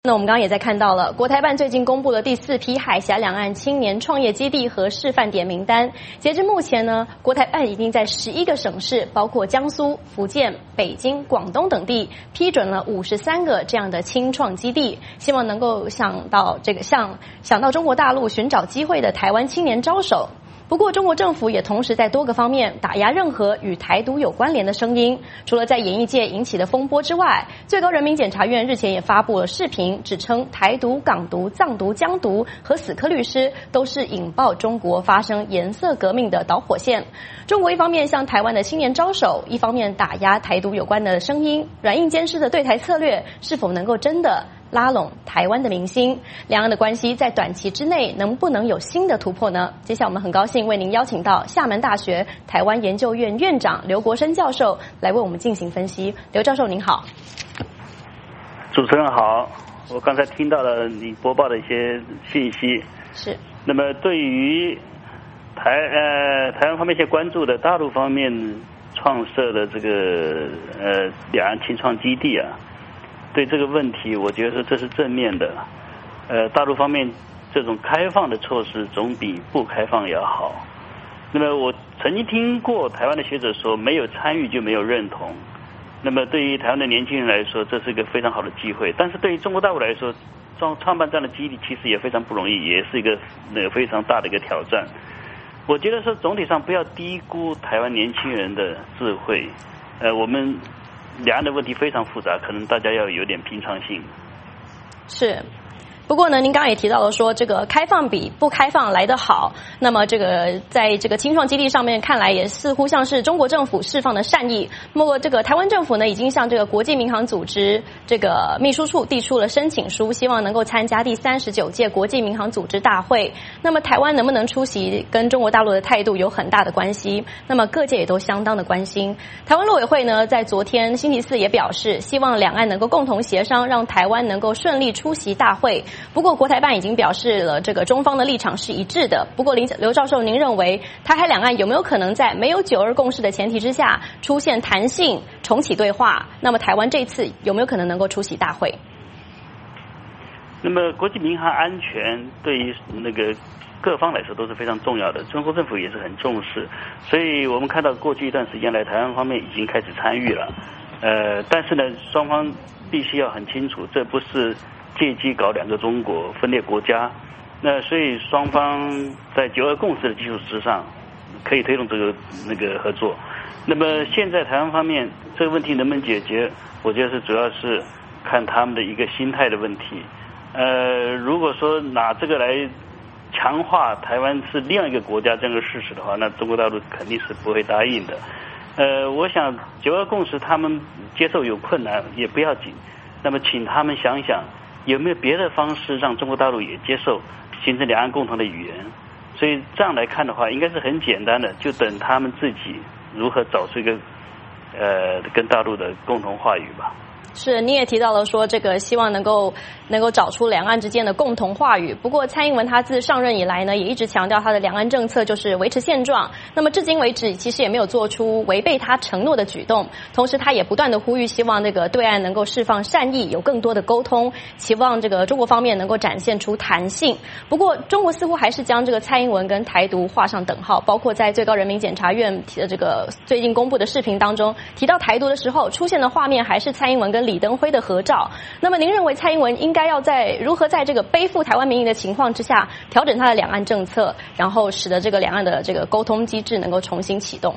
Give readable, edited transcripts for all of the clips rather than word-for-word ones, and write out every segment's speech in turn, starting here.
那我们刚刚也在看到了，国台办最近公布了第4批海峡两岸青年创业基地和示范点名单。截至目前呢，国台办已经在11个省市，包括江苏、福建、北京、广东等地，批准了53个这样的青创基地，希望能够想到中国大陆寻找机会的台湾青年招手。不过，中国政府也同时在多个方面打压任何与台独有关联的声音。除了在演艺界引起的风波之外，最高人民检察院日前也发布了视频，指称台独、港独、藏独、疆独和死磕律师都是引爆中国发生颜色革命的导火线。中国一方面向台湾的青年招手，一方面打压台独有关的声音，软硬兼施的对台策略是否能够真的拉拢台湾的民心？两岸的关系在短期之内能不能有新的突破呢？接下来我们很高兴为您邀请到厦门大学台湾研究院院长刘国生教授来为我们进行分析。刘教授您好。 主持人好，我刚才听到了你播报的一些信息。 是。那么对于台湾方面一些关注的大陆方面创设的这个两岸青创基地啊，对这个问题，我觉得说这是正面的。大陆方面这种开放的措施总比不开放要好。那么我曾经听过台湾的学者说，没有参与就没有认同。那么对于台湾的年轻人来说，这是一个非常好的机会。但是对于中国大陆来说，创办这样的基地其实也非常不容易，也是一个非常大的一个挑战。我觉得说总体上不要低估台湾年轻人的智慧。我们两岸的问题非常复杂，可能大家要有点平常心。 是。不过呢，您刚刚也提到了说，这个开放比不开放来得好。那么这个在这个青创基地上面看来，也似乎像是中国政府释放的善意。不过这个台湾政府呢，已经向这个国际民航组织这个秘书处递出了申请书，希望能够参加第39届国际民航组织大会。那么台湾能不能出席，跟中国大陆的态度有很大的关系。那么各界也都相当的关心。台湾陆委会呢，在昨天星期4也表示，希望两岸能够共同协商，让台湾能够顺利出席大会。不过国台办已经表示了，这个中方的立场是一致的。不过刘教授，您认为台海两岸有没有可能在没有9·2共识的前提之下出现弹性重启对话？那么台湾这次有没有可能能够出席大会？ 那么国际民航安全对于各方来说都是非常重要的，中国政府也是很重视。所以我们看到过去一段时间来，台湾方面已经开始参与了。但是呢，双方必须要很清楚，这不是借机搞2个中国分裂国家。那所以双方在9·2共识的基础之上，可以推动这个合作。那么现在台湾方面这个问题能不能解决，我觉得主要是看他们的一个心态的问题。如果说拿这个来强化台湾是另外一个国家这样的事实的话，那中国大陆肯定是不会答应的。我想9·2共识他们接受有困难也不要紧，那么请他们想想有没有别的方式让中国大陆也接受，形成两岸共同的语言。所以这样来看的话，应该是很简单的，就等他们自己如何找出一个跟大陆的共同话语吧。 是，你也提到了说这个希望能够找出两岸之间的共同话语。不过蔡英文他自上任以来呢，也一直强调他的两岸政策就是维持现状。那么至今为止，其实也没有做出违背他承诺的举动。同时，他也不断的呼吁，希望这个对岸能够释放善意，有更多的沟通，期望这个中国方面能够展现出弹性。不过，中国似乎还是将这个蔡英文跟台独画上等号，包括在最高人民检察院的这个最近公布的视频当中，提到台独的时候，出现的画面还是蔡英文跟李登辉的合照。那么您认为蔡英文应该要如何在这个背负台湾民意的情况之下，调整他的两岸政策，然后使得这个两岸的这个沟通机制能够重新启动？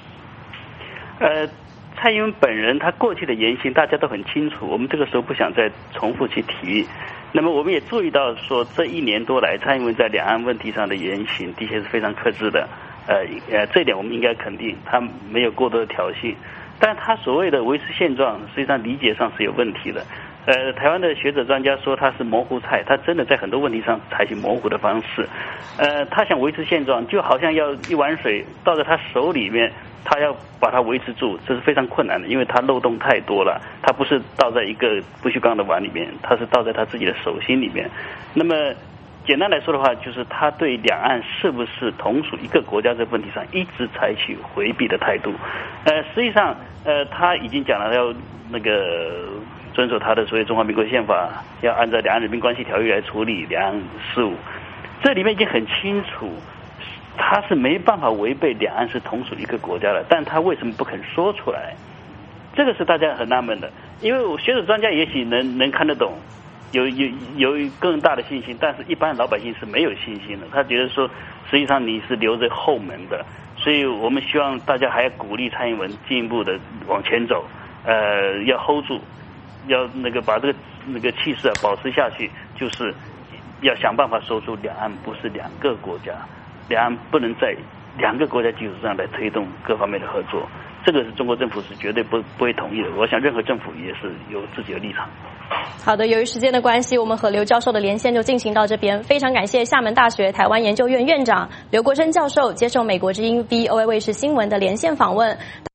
蔡英文本人他过去的言行大家都很清楚，我们这个时候不想再重复去提。那么我们也注意到说，这1年多来蔡英文在两岸问题上的言行的确是非常克制的。这一点我们应该肯定，他没有过多的挑衅。但他所谓的维持现状，实际上理解上是有问题的。台湾的学者专家说他是模糊菜，他真的在很多问题上采取模糊的方式。他想维持现状，就好像要一碗水倒在他手里面，他要把它维持住，这是非常困难的，因为他漏洞太多了。他不是倒在一个不锈钢的碗里面，他是倒在他自己的手心里面。那么简单来说的话，就是他对两岸是不是同属一个国家这个问题上一直采取回避的态度。实际上他已经讲了要遵守他的所谓中华民国宪法，要按照两岸人民关系条约来处理两岸事务。这里面已经很清楚，他是没办法违背两岸是同属一个国家的，但他为什么不肯说出来？这个是大家很纳闷的，因为学者专家也许能看得懂，有更大的信心，但是一般老百姓是没有信心的。他觉得说，实际上你是留着后门的，所以我们希望大家还要鼓励蔡英文进一步的往前走，要 hold 住，要把这个气势保持下去，就是要想办法说出两岸不是两个国家，两岸不能在两个国家基础上来推动各方面的合作。这个是中国政府是绝对不会同意的，我想任何政府也是有自己的立场。 好的，由于时间的关系，我们和刘教授的连线就进行到这边。非常感谢厦门大学台湾研究院院长刘国珍教授接受美国之音 VOA 卫视新闻的连线访问。